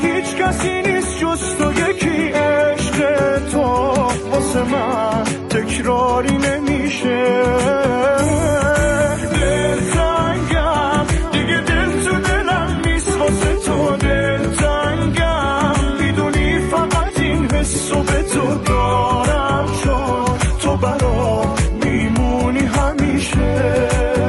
هیچ کسی نیست جز تو، یکی عشق تو واسه من تکراری نمیشه. دلتنگم دیگه، دل تو دلم نیست واسه تو، دلتنگم میدونی فقط این حسو به تو دارم، چون تو برام میمونی همیشه.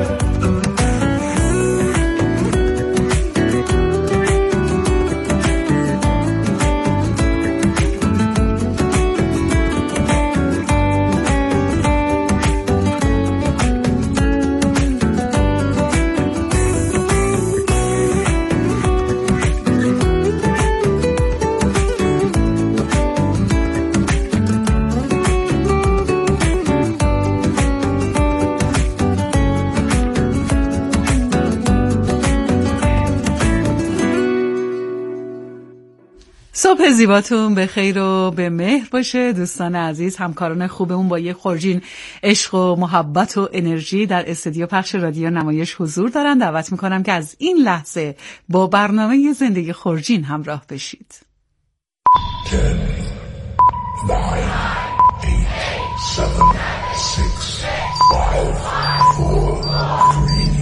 صبح زیباتون به خیر و به مهر باشه دوستان عزیز، همکاران خوبمون با یه خورجین عشق و محبت و انرژی در استودیو پخش رادیو نمایش حضور دارن. دعوت میکنم که از این لحظه با برنامه زندگی خورجین همراه بشید. 10 9 8 7 6 5 4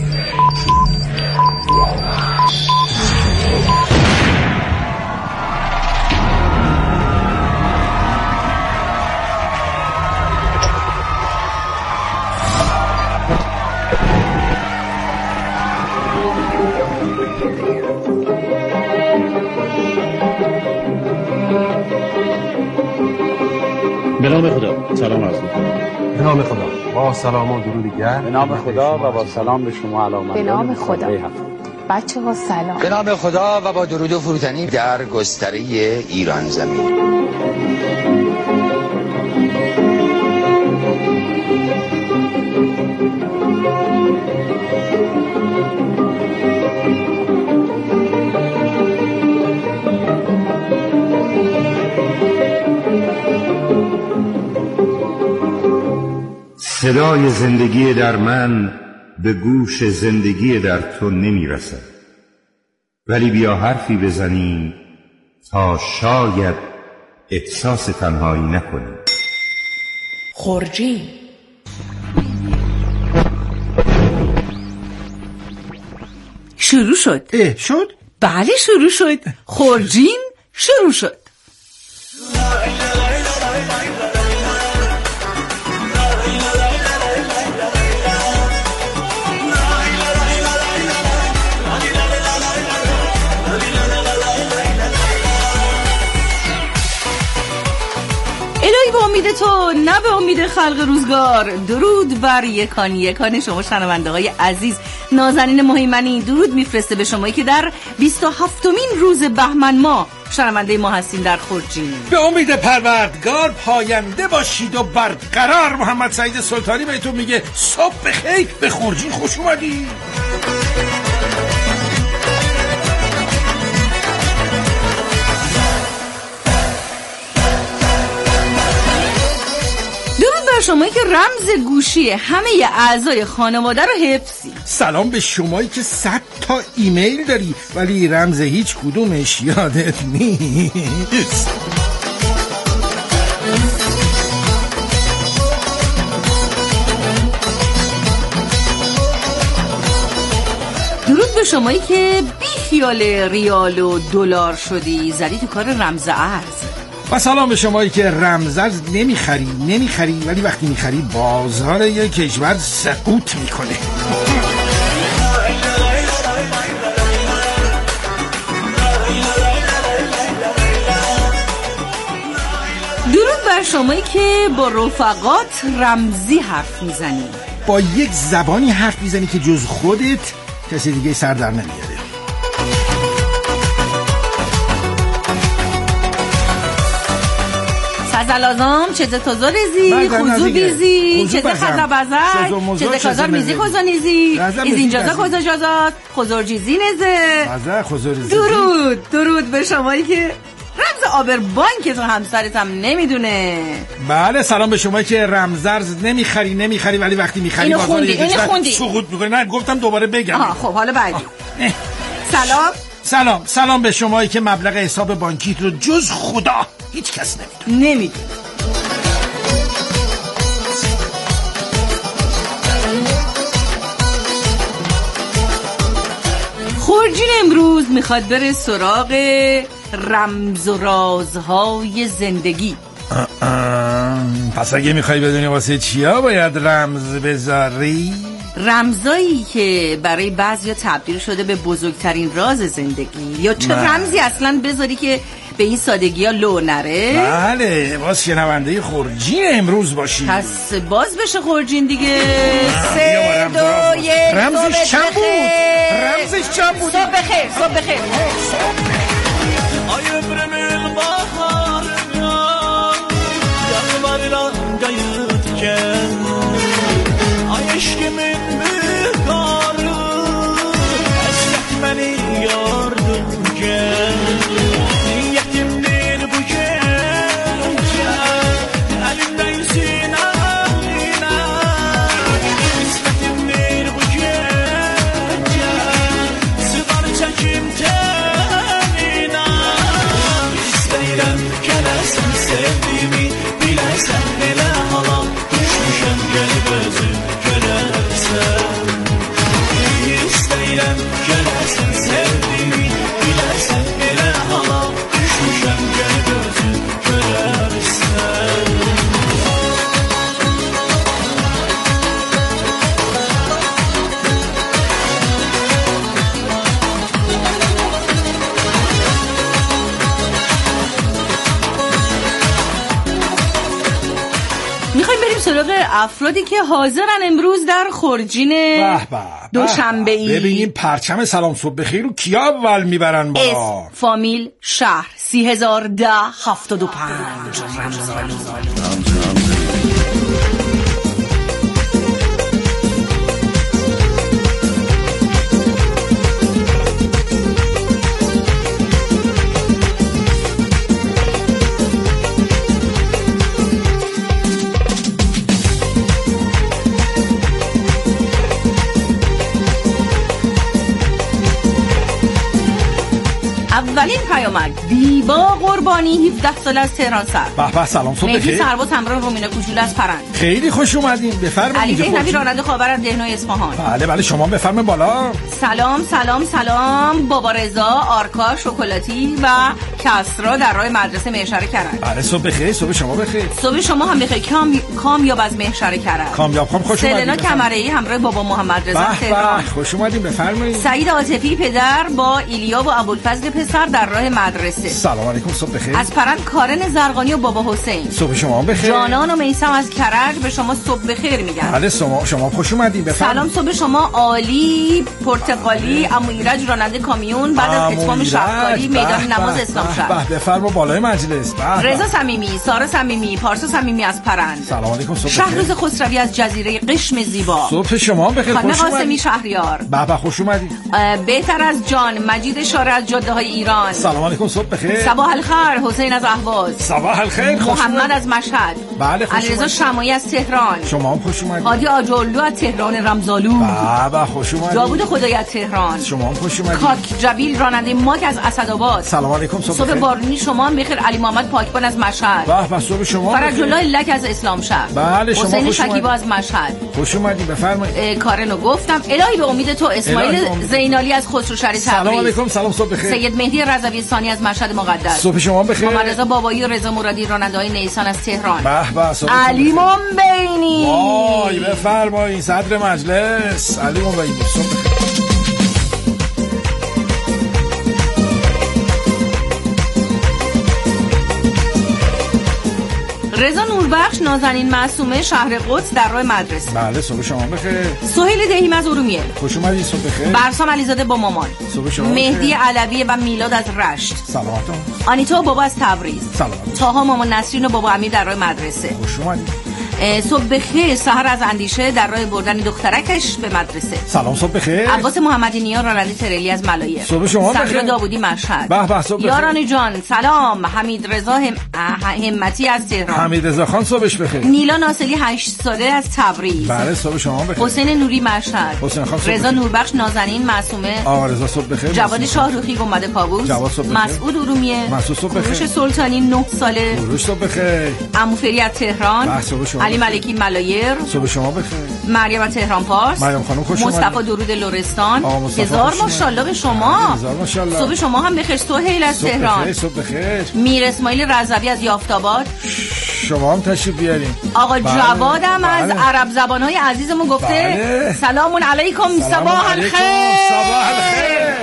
به نام خدا سلام عرض می‌کنم. به نام خدا با سلام و درود گرم. به نام خدا و با سلام به شما علامت. به نام خدا بچه‌ها سلام. به نام خدا و با درود و فروتنی در گستره ایران زمین. صدای زندگی در من به گوش زندگی در تو نمی رسد، ولی بیا حرفی بزنیم تا شاید احساس تنهایی نکنیم. خورجین شروع شد. شد؟ بله شروع شد. خورجین شروع شد. الهی به امید تو نه به امید خلق روزگار. درود بر یکان یکان شما شنونده های عزیز. نازنین مهیمنی درود میفرسته به شمایی که در 27مین روز بهمن ماه شنونده ما هستین در خورجین. به امید پروردگار پاینده باشید و برقرار. محمد سعید سلطانی بهتون میگه صبح بخیر، به خورجین خوش اومدید. شمایی که رمز گوشی همه اعضای خانواده رو حفظی. سلام به شمایی که 100 تا ایمیل داری ولی رمز هیچ کدومش یادت نیست. درود به شمایی که بی خیال ریال و دلار شدی، زدی تو کار رمز ارز. و سلام به شمایی که رمزارز نمیخری ولی وقتی میخری بازار یک کشور سقوط میکنه. درود بر شمایی که با رفقات رمزی حرف میزنی، با یک زبانی حرف میزنی که جز خودت کسی دیگه سر در نمیاره. سزلازم چه تازه رزی خوزو بیزی چه خزا بزر چه کازار میزی خوزا نیزی از اینجازا خوزا جازات خوزار جیزی نزه. درود به شمایی که رمز آبر بانک تو همسرت هم نمیدونه. بله سلام به شمایی که رمزارز نمیخری ولی وقتی میخری اینو بازار خوندی سقوط میکنه. نه گفتم دوباره بگم. خب حالا بعدی. سلام به شمایی که مبلغ حساب بانکیت رو جز خدا هیچ کس نمیدونه. خورجین امروز میخواد بره سراغ رمز و رازهای زندگی. پس اگه میخوای بدونی واسه چیا باید رمز بذاری؟ رمزایی که برای بعضیا تبدیل شده به بزرگترین راز زندگی، یا چه رمزی اصلا بذاری که به این سادگی ها لو نره؟ بله، باز شنونده خورجین امروز باشی. پس باز بشه خورجین دیگه. 3 2 1 رمزش چند بود؟ صبح بخیر. افرادی که حاضرن امروز در خورجین دوشنبه ای. ببینیم پرچم سلام صبح بخیر رو کیا اول میبرن بالا؟ فامیل شهر 3010 75. اولین پیامک دیبا قربانی 17 سال از تهران سر. به سلام صبح بخیر. مهدی سرباز همراه رومینا کوچولو از پرند. خیلی خوش اومدین. بفرمایید. علی دهنوی راننده خاور از دهنای اصفهان. بله شما بفرمایید بالا. سلام بابا رضا آرکا شکلاتی و کسرا در راه مدرسه محشر کرد. بله صبح بخیر. صبح شما بخیر. صبح شما هم بخیر. کامیاب از محشر کرد. کامیاب خانم خوش اومدید. سلنا کمره‌ای همراه بابا محمد رضا تهران. خوش اومدین. بفرمایید. سعید عاطفی پدر با ایلیا و ابوالفضل پسر در راه مدرسه. سلام علیکم. صبح بخیر. از پرند کارن زرقانی و بابا حسین. صبح شما بخیر. جانان و میثم از کرج به شما صبح بخیر میگن. بله شما خوش اومدین. بفرمایید. سلام صبح شما عالی پرتقالی عمو ایرج راننده کامیون بعد از اتمام شهرداری میدان نماز اسلام شهر. بفرما بالای مجلس. رضا صمیمی سارا صمیمی پارسا صمیمی از پرند. سلام علیکم. صبح بخیر. شهروز خسروی از جزیره قشم زیبا. صبح شما بخیر. خوش اومدید. قاسمی شهریار. به خوش اومدید. بهتر از جان مجید شارع از جاده های ایران. سلام علیکم. صبح بخیر. صباح الخیر حسین از اهواز. صباح الخیر محمد از مشهد. بله خوش اومدید. علیرضا شمایی از تهران. شما هم خوش اومدید. هادی آجرلو از تهران رمزالو. بله خوش اومدید. داوود خدایی از تهران. شما هم خوش اومدید. کاک جبیل راننده ماک از اسدآباد. سلام علیکم. صبح بارونی شما هم بخیر. علی محمد پاکبان از مشهد. به صبح شما فرج الله لک از اسلام شهر. بله شما حسین شکیبا از مشهد. خوش اومدید. بفرمایید. کارنو گفتم. الهی به امید تو. اسماعیل زینالی از خسروشهر تبریز. سلام علیکم. سلام صبح بخیر. سید مهدی رضوی ثانی از مشهد مقدس. صبح شما بخیر. محمد رضا بابایی و رضا مرادی راننده‌های نیسان از تهران. به علی منبینی. وای بفرمایید صدر مجلس علی منبینی. صبح بخیر. رضا نوربخش نازنین معصومه شهر قدس در راه مدرسه. بله صبح شما بخیر. سهیل دهیم از ارومیه. خوش اومدید. صبح بخیر. برسام علیزاده با مامان. صبح شما مهدی علوی و میلاد از رشت. سلامتون. آنیتا و بابا از تبریز. سلامتون. طاها مامان نسرین و بابا امیر در راه مدرسه. خوش اومدید. صبح بخیر. سحر از اندیشه در راه بردن دخترکش به مدرسه. سلام صبح بخیر. عباس محمدی نیا راننده تریلی از ملایر. صبح شما بخیر. سمیرا داوودی مشهد. به به صبح بخیر. یاران جان سلام. حمید رضا همتی از تهران. حمید رضا خان صبحش بخیر. نیلا ناصری 8 ساله از تبریز. بله صبح شما بخیر. حسین نوری مشهد. حسین خان رضا نوربخش نازنین معصومه. آقا رضا صبح بخیر. جواد شاهروخی گنبد کاووس. مسعود ارومیه. مسعود صبح بخیر. کوروش سلطانی 9 ساله. کوروش صبح بخیر. عمو فری از تهران. علی ملکی ملایر. صبح شما بخیر. مریم از تهران پارس. مریم خانم خوش اومدید. مصطفی درود لرستان. هزار ماشاءالله به شما. هزار ماشاءالله. صبح شما هم بخیر. سهیل از تهران. صبح بخیر. میر اسماعیل رضوی از یافت‌آباد. شما هم تشریف بیارین. آقا جوادم از عرب زبان‌های عزیزمون گفته سلام علیکم صباح الخیر. صباح الخیر.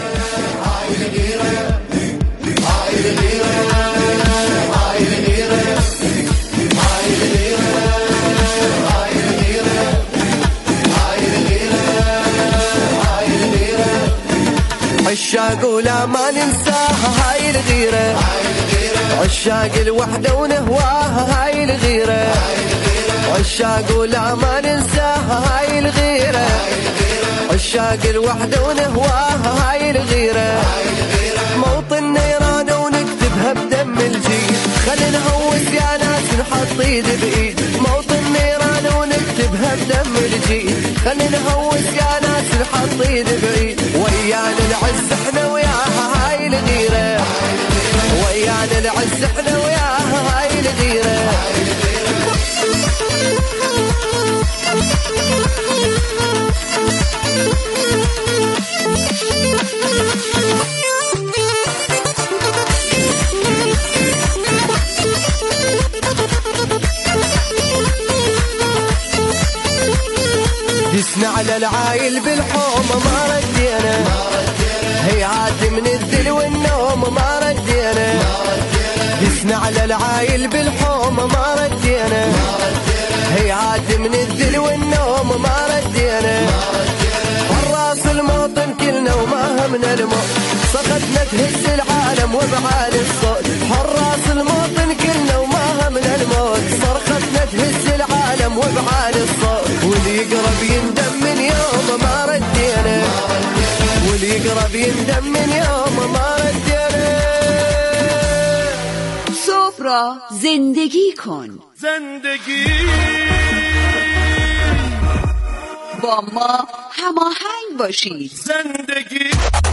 عشاق ولا ما ننساها هاي الغيرة عشاق الوحدة ونهواها هاي الغيرة عشاق ولا ما ننساها هاي الغيرة عشاق الوحدة ونهواها هاي الغيرة موطن نيران ونكتبها بدم الجيد خلينا نهوس يا ناس نحط ايد بايد موطن نيران ونكتبها بدم الجيد خلينا نهوس يا ناس نحط ايد بايد ويانا العز احنا وياها هاي الغيرة ويانا العز احنا وياها هاي الغيرة دسنا على العايل بالحومة ما ردينا هي عاد من الذل والنوم ما ردينا دسنا على العايل بالحومة ما ردينا هي عاد من الذل والنوم ما ردينا والراس الموطن كلنا وما همنا الموت سقطنا تهز العالم وبعالي الصوت حراس الموطن كلنا وما همنا الموت صرختنا تهز العالم وبعالي الصوت واللي يقرب يندم من يوم ما ردينا واللي يقرب يندم من يوم ما ردينا صبح زندگی کن زندگی با ما هماهنگ باشید زندگی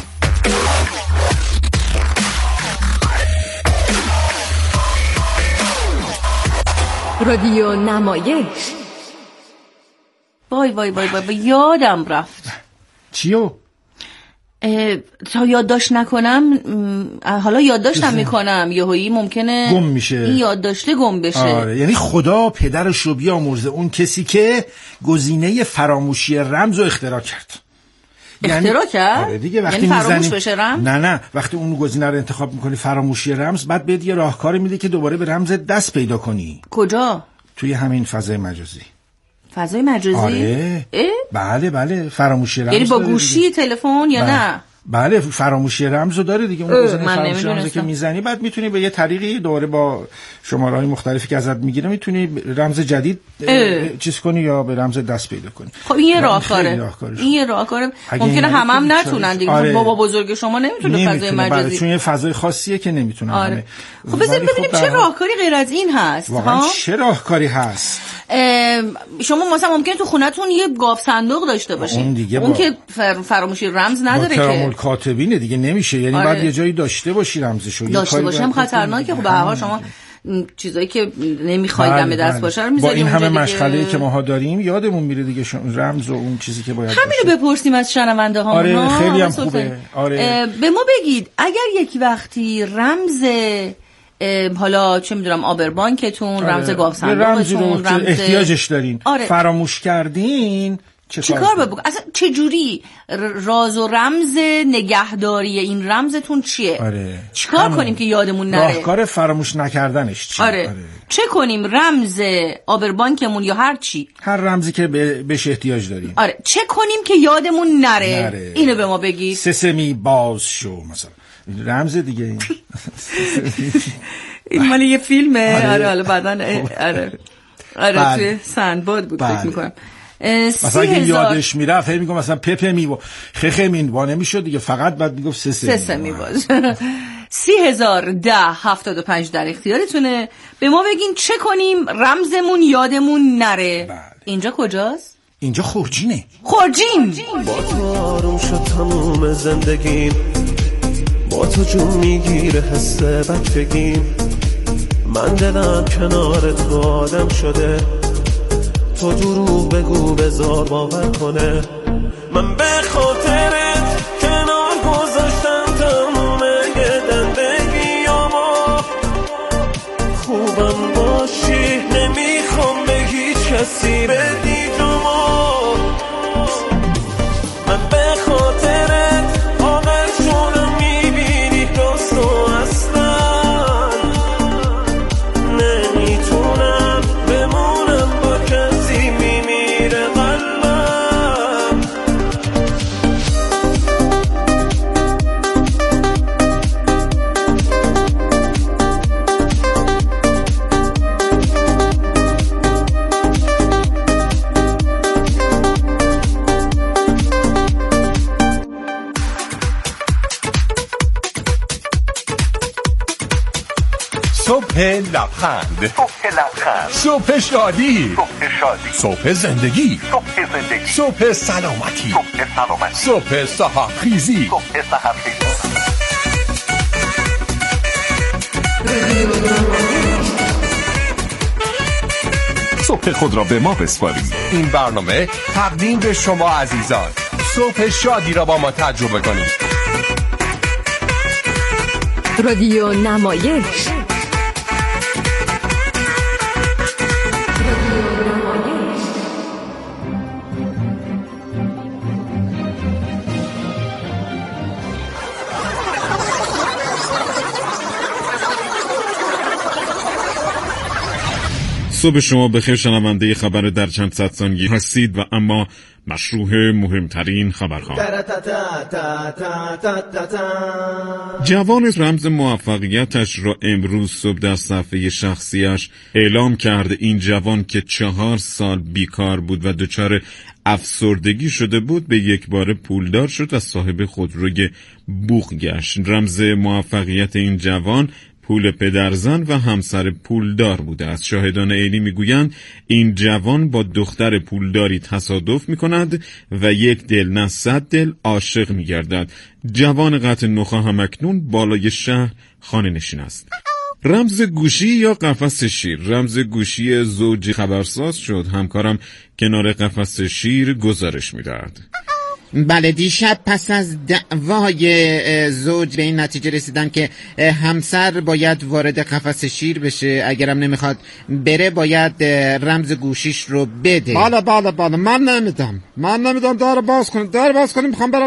رادیو نمایش. وای وای وای وای یادم رفت. چیو؟ تا یادداشت نکنم حالا یادداشتم میکنم یهویی ممکنه گم میشه این یادداشته گم بشه. آره یعنی خدا پدرش رو بیامرزه اون کسی که گزینه فراموشی رمز رو اختراع کرد. اختراع کرد؟ آره دیگه وقتی یعنی فراموش بشه رمز؟ نه وقتی اون گزینه رو انتخاب میکنی فراموشی رمز بعد بهت یه راهکار میده که دوباره به رمز دست پیدا کنی. کجا؟ توی همین فضای مجازی. فضای مجازی؟ آره بله فراموشی رمز یعنی با گوشی تلفن یا نه؟ بله فراموشی رمز رو داره دیگه. اون گزینه فراموشی رمز که میزنی بعد میتونی به یه طریقی دوباره با شماره‌های مختلفی که ازت میگیره میتونی رمز جدید چیز کنی یا به رمز دست پیدا کنی. خب این یه راهکاره. این یه راهکاره ممکنه هم نتونن دیگه. آره. بابا بزرگ شما نمیتونه فضای مجازی. چون یه فضای خاصیه که نمیتونن. آره. خب ببینیم چه راهکاری غیر از این هست. واقعا چه راهکاری هست؟ شما مثلا ممکنه تو خونتون یه گاف صندوق داشته باشید. اون که فراموشی رمز نداره که کاتبینه دیگه نمیشه. یعنی آره. باید یه جایی داشته باشی رمزشو. داشته باشم خطرناکه. خب به هر حال شما چیزایی که نمیخواید دم دست باشه رو میذارید. با این همه مشغله‌ای که ماها داریم یادمون میره دیگه رمز و اون چیزی که باید همینو بپرسیم از شنونده ها. آره خیلی هم خوبه. آره به ما بگید اگر یک وقتی رمز حالا چه میدونم آبربانکتون رمز گاف صندوقتون رمز احتیاجش دارین آره. فراموش کردین چیکار بکنید؟ اصلا چه جوری راز و رمز نگهداری این رمزتون چیه؟ آره. چیکار کنیم که یادمون نره؟ راهکار فراموش نکردنش چیه؟ آره. چه کنیم؟ رمز آبربانکمون یا هر چی؟ هر رمزی که بهش احتیاج داریم. آره. چه کنیم که یادمون نره؟ اینو به ما بگید. سسمی باز شو مثلا رمز دیگه این مال یه فیلمه. آره حالا بعدن آره آره توی سندباد بود فکر میکنم. مثلا اگه یادش میره فکر میکنم مثلا پپه میوا خخه مینوا نمیشد دیگه، فقط بعد میگفت سه میواز. 30,010,75 در اختیارتونه. به ما بگین چه کنیم رمزمون یادمون نره. اینجا کجاست؟ اینجا خورجینه. خورجین. با تو آروم شد تموم زندگیم، با تو جون میگیره حس بچگیم، من دلم کنار تو آدم شده، تو دروغ بگو بذار باور کنه، من به خاطرت کنار گذاشتم تموم زندگیامو، خوبم باشی نمیخوام به هیچ کسی بدی جمو، من به خاطرت آقل شدم میبینی راست و اصلا نمیتونم بمونم با کسی میمیره قلبم. صبح لبخند، صبح شادی، صبح زندگی، صبح سلامتی، صبح سحرخیزی. صبح خود را به ما بسپارید. این برنامه تقدیم به شما عزیزان. صبح شادی را با ما تجربه کنید. رادیو نمایش. صبح شما بخیر شنونده خبر در چند صد ثانیه هستید و اما مشروع مهمترین خبرها. جوان رمز موفقیتش را امروز صبح در صفحه شخصیش اعلام کرده. این جوان که 4 سال بیکار بود و دچار افسردگی شده بود به یک بار پولدار شد و صاحب خودروی بوق گشت. رمز موفقیت این جوان پول پدرزن و همسر پولدار بوده است. شاهدان عینی میگویند این جوان با دختر پولداری تصادف میکند و یک دل نه 100 دل عاشق میگردد. جوان قطع نخا همکنون بالای شهر خانه نشین است. رمز گوشی یا قفس شیر. رمز گوشی زوج خبرساز شد. همکارم کنار قفس شیر گزارش میداد. بله، دیشب پس از دعوای زوج به این نتیجه رسیدن که همسر باید وارد قفس شیر بشه، اگرم نمیخواد بره باید رمز گوشیش رو بده. بله من نمیدم. در باز کنیم میخوام برم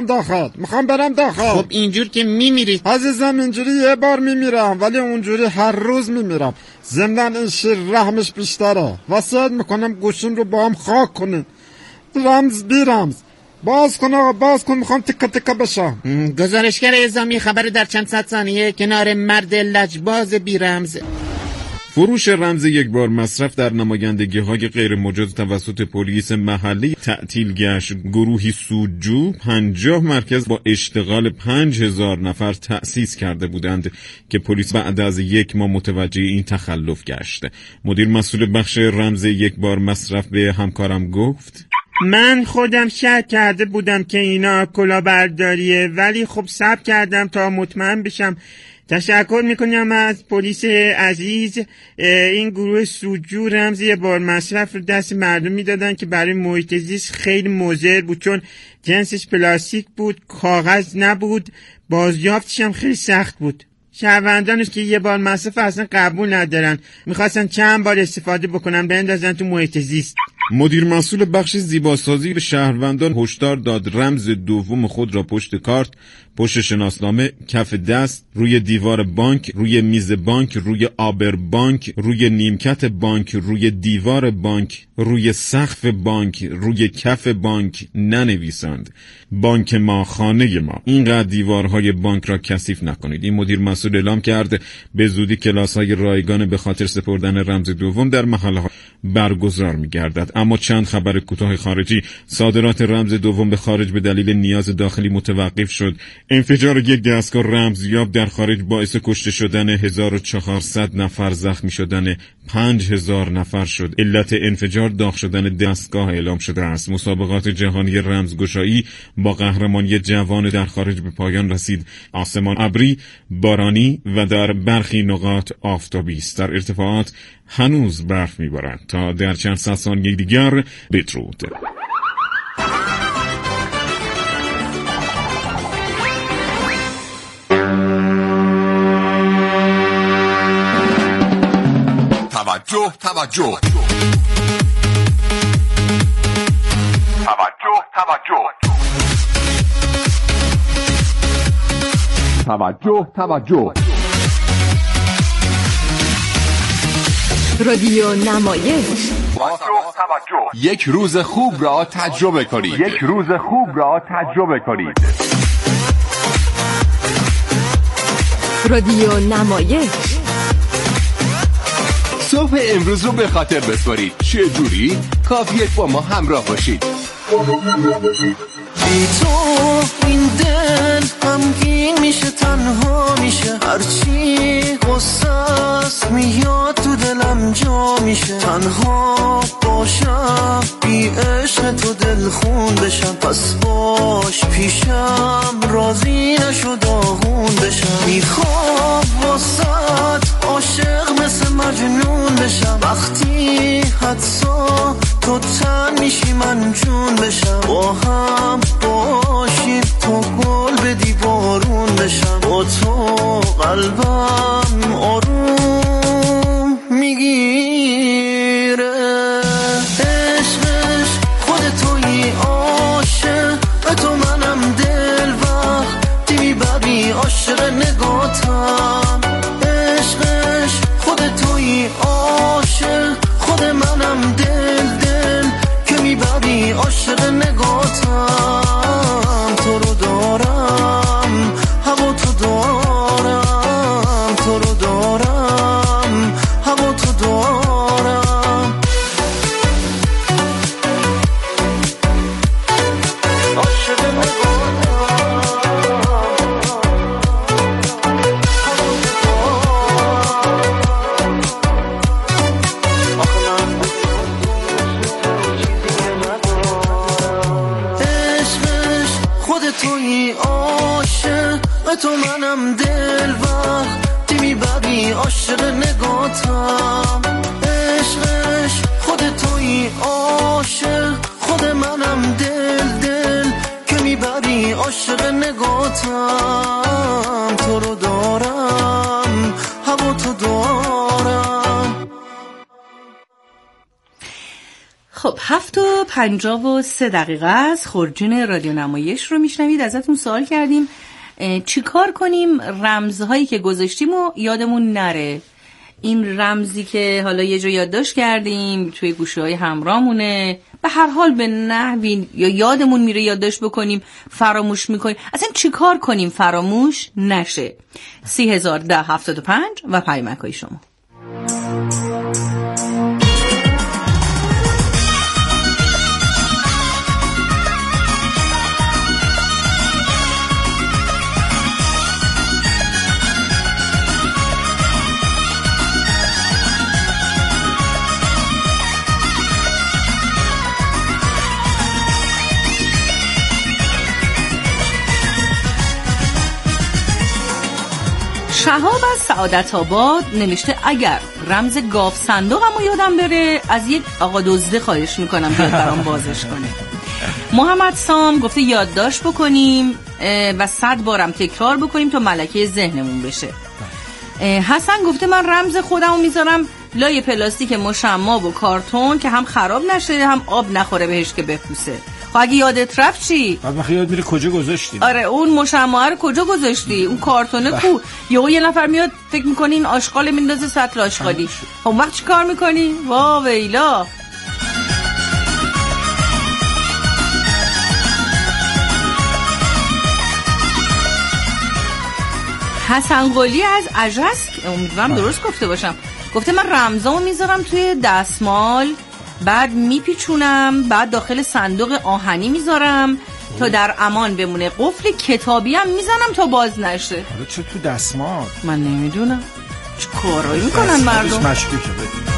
داخل. خب اینجور که میمیری عزیزم، اینجوری یه بار میمیرم ولی اونجوری هر روز میمیرم. ضمن این شیر رحمش بیشتره. وصیت میکنم گوشین رو با هم خاک کنین. رمز بی رمز باز کن میخوام تکه بشم. گزارشگر اعزامی خبر در چند صد ثانیه کنار مرد لجباز بی رمز. فروش رمز یک بار مصرف در نمایندگی‌های غیر مجاز توسط پلیس محلی تعطیل گشت. گروهی سودجو 50 مرکز با اشتغال 5000 نفر تأسیس کرده بودند که پلیس بعد از 1 ماه متوجه این تخلف گشت. مدیر مسئول بخش رمز یک بار مصرف به همکارم گفت: من خودم شک کرده بودم که اینا کلاهبرداریه، ولی خب صبر کردم تا مطمئن بشم. تشکر میکنم از پلیس عزیز. این گروه سودجو رمز یه بار مصرف رو دست مردم میدادن که برای محیط زیست خیلی مضر بود، چون جنسش پلاستیک بود، کاغذ نبود، بازیافتش هم خیلی سخت بود. شهروندانش که یه بار مصرف اصلا قبول ندارن، میخواستن چند بار استفاده بکنن بندازن تو محیط زیست. مدیر مسئول بخش زیباسازی به شهروندان هشدار داد رمز دوم خود را پشت کارت، پشت شناسنامه، کف دست، روی دیوار بانک، روی میز بانک، روی آبر بانک، روی نیمکت بانک، روی دیوار بانک، روی سقف بانک، روی کف بانک ننویسند. بانک ما، خانه ما. اینقدر دیوارهای بانک را کثیف نکنید. این مدیر مسئول اعلام کرد به زودی کلاس‌های رایگان به خاطر سپردن رمز دوم در محله‌ها برگزار می‌گردد. اما چند خبر کوتاه خارجی: صادرات رمز دوم به خارج به دلیل نیاز داخلی متوقف شد. انفجار یک دستگاه رمزیاب در خارج باعث کشته شدن 1400 نفر، زخمی شدن 5000 نفر شد. علت انفجار داغ شدن دستگاه اعلام شده است. مسابقات جهانی رمزگشایی با قهرمانی جوان در خارج به پایان رسید. آسمان ابری، بارانی و در برخی نقاط آفتابی است. در ارتفاعات هنوز برف می‌بارد. تا در چند صد ثانیه دیگر بدرود. توجه توجه توجه توجه توجه رادیو نمایش. یک روز خوب را تجربه کنید. یک روز خوب را تجربه کنید. رادیو نمایش. صبح امروز رو به خاطر بسپارید. چه جوری؟ کافیه با ما همراه باشید. بی تو این دل غمگین میشه، تنها میشه، هرچی غصه است میاد تو دلم جا میشه. تنها باشم بی عشق تو دلخون بشم، پس باش پیشم راضی نشو داغون بشم. میخوام واسات عاشق مثل مجنون بشم، وقتی حدسا تو تن میشی من جون بشم. با هم باشیم تو گل بدی بارون بشم، با تو قلبم آروم میگیره. عشقش خود توی عاشق و تو منم دل وقتی میبری عاشق نگاتم. عشقش خود توی عاشق خود منم دل که میبری عاشق نگاتم. تو رو دارم هوا تو دارم، تو رو دارم هوا تو دارم. عاشق توی عاشق و تو منم دل وقتی میبری عاشق نگاتم. عشقش خود توی عاشق خود منم دل که میبری عاشق نگاتم. تو رو دارم هوا تو دارم. خب 7:53 است. خورجین رادیو نمایش رو میشنوید. ازتون سوال کردیم چی کار کنیم رمزهایی که گذاشتیم و یادمون نره. این رمزی که حالا یه جا یادداشت کردیم توی گوشه‌های همراهمونه، به هر حال به نحوی یا یادمون میره یادداشت بکنیم فراموش میکنیم. اصلا چی کار کنیم فراموش نشه؟ 301075 و پیامک‌های شما. شهاب از سعادت آباد نوشته اگر رمز گاو صندوقمو یادم بره از یک آقا دزده خواهش میکنم بیاد برام بازش کنه. محمد سام گفته یادداشت بکنیم و 100 بارم تکرار بکنیم تا ملکه ذهنمون بشه. حسن گفته من رمز خودمو میذارم لای پلاستیک مشما و کارتون که هم خراب نشه هم آب نخوره بهش که بپوسه. خب اگه یادت رفت چی؟ بعد من یاد میره کجا گذاشتی؟ آره اون مشما رو کجا گذاشتی؟ اون کارتونه کو؟ یه نفر میاد فکر می‌کنی این آشغال میندازه سطل آشغالی. خب وقت چی کار می‌کنی؟ وا ویلا. حسن قلی از اجرس، امیدوارم درست گفته باشم، گفته من رمزامو میذارم توی دستمال، بعد میپیچونم، بعد داخل صندوق آهنی میذارم تا در امان بمونه. قفل کتابی هم میزنم تا باز نشه. حالا چه تو دستمال؟ من نمیدونم چه کارایی میکنن مردم. مشکوکه.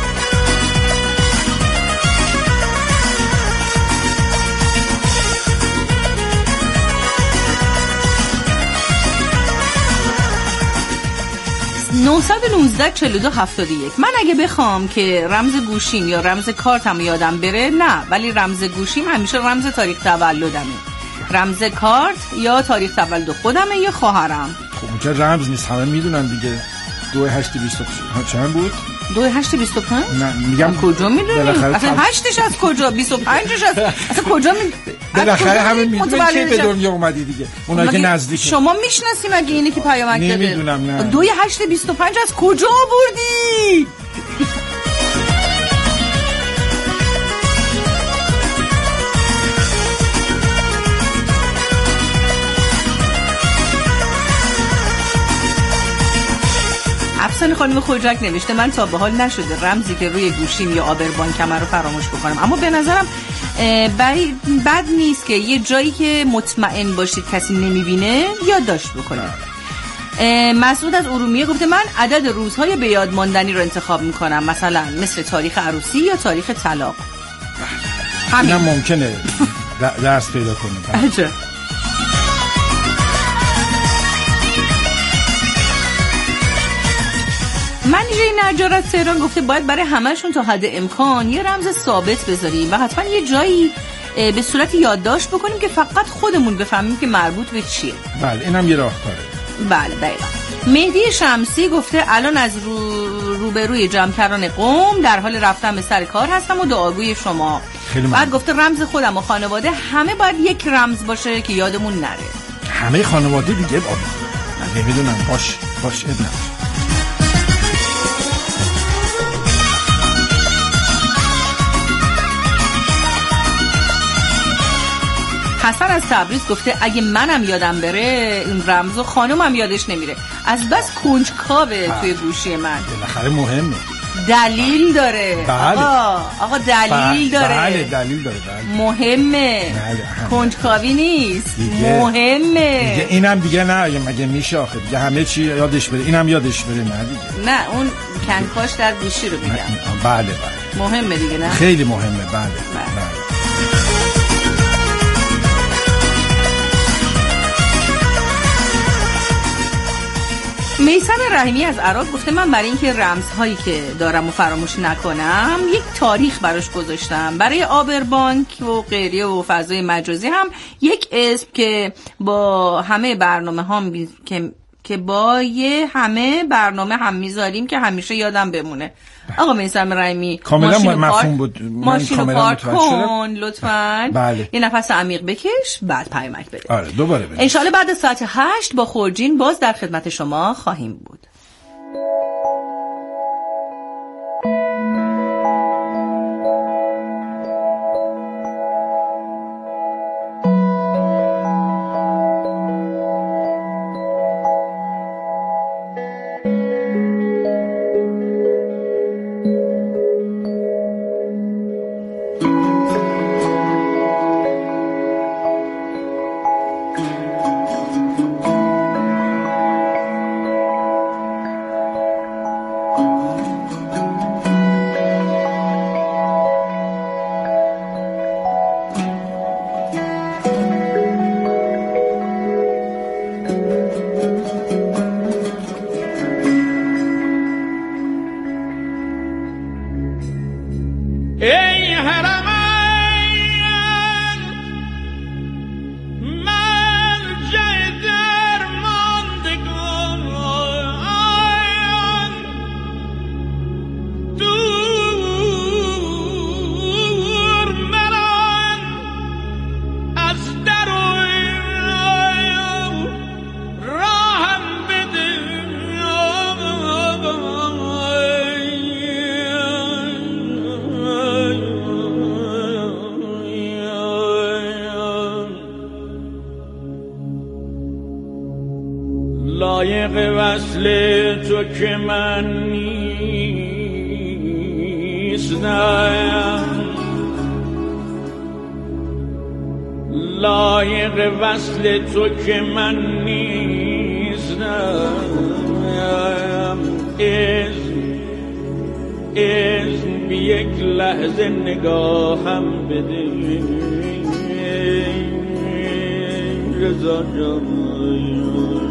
من اگه بخوام که رمز گوشیم یا رمز کارتم یادم بره، نه، ولی رمز گوشیم همیشه رمز تاریخ تولدمه. رمز کارت یا تاریخ تولد خودمه یا خواهرم. خب اونجا رمز نیست، همه میدونن دیگه. 2825 چند بود؟ 2825 نه میگم کجا میدونی؟ اصلا 8ش از کجا 25ش از اصلا کجا بالاخره همه میدونن که به دنیا اومدی دیگه. اونایی که نزدیکه. شما میشناسیم اگه اینی که پیامک داده؟ نمیدونم. نه 2825 از کجا آوردی؟ افسانه خانم خوجک نوشته من تا به حال نشده رمزی که روی گوشیم یا آبربانکم رو فراموش بکنم، اما به نظرم بد نیست که یه جایی که مطمئن باشید کسی نمیبینه یادداشت بکنید. مسعود از ارومیه گفته من عدد روزهای به یاد ماندنی رو انتخاب میکنم، مثلا مثل تاریخ عروسی یا تاریخ طلاق. همین ممکنه درس پیدا کنید. عجب. منیژه نجار از تهران گفته باید برای همه‌شون تا حد امکان یه رمز ثابت بذاریم و حتما یه جایی به صورت یادداشت بکنیم که فقط خودمون بفهمیم که مربوط به چیه. بله اینم یه راهکاره. بله دقیقاً. مهدی شمسی گفته الان از روبروی جمکران قم در حال رفتن به سر کار هستم و دعاگوی شما. بعد گفته رمز خودم و خانواده همه باید یک رمز باشه که یادمون نره. همه خانواده دیگه بابا. من نمیدونم. باش ادنا. حسن از تبریز گفته اگه منم یادم بره این رمزو خانومم یادش نمیره، از بس کنجکاوه توی گوشی من. بالاخره مهمه. دلیل داره. بله. آقا دلیل داره. بله دلیل داره. بله. مهمه. بله. کنجکاوی نیست دیگه. مهمه. دیگه اینم دیگه نه مگه میشه آخه دیگه همه چی یادش بره، اینم یادش بره. نه دیگه. نه اون کنکاش در گوشی رو میگم. بله. مهمه دیگه. نه خیلی مهمه. بله. میثم رحیمی از عراق گفته من برای اینکه رمزهایی که دارم و فراموش نکنم یک تاریخ براش گذاشتم. برای آبربانک و غیره و فضای مجازی هم یک اسم که با همه برنامه هم همه برنامه هم میذاریم که همیشه یادم بمونه. آقا میثم رحیمی کاملا مفهوم بود. ماشین رو پارک کن لطفاً. بله. یه نفس عمیق بکش بعد پیامک بده. آره دوباره بده. انشالله بعد ساعت 8 با خورجین باز در خدمت شما خواهیم بود. لایق وصل تو که من نیستم، لایق وصل تو که من نیستم، اذن بی یک لحظه نگاهم بده رضا جان.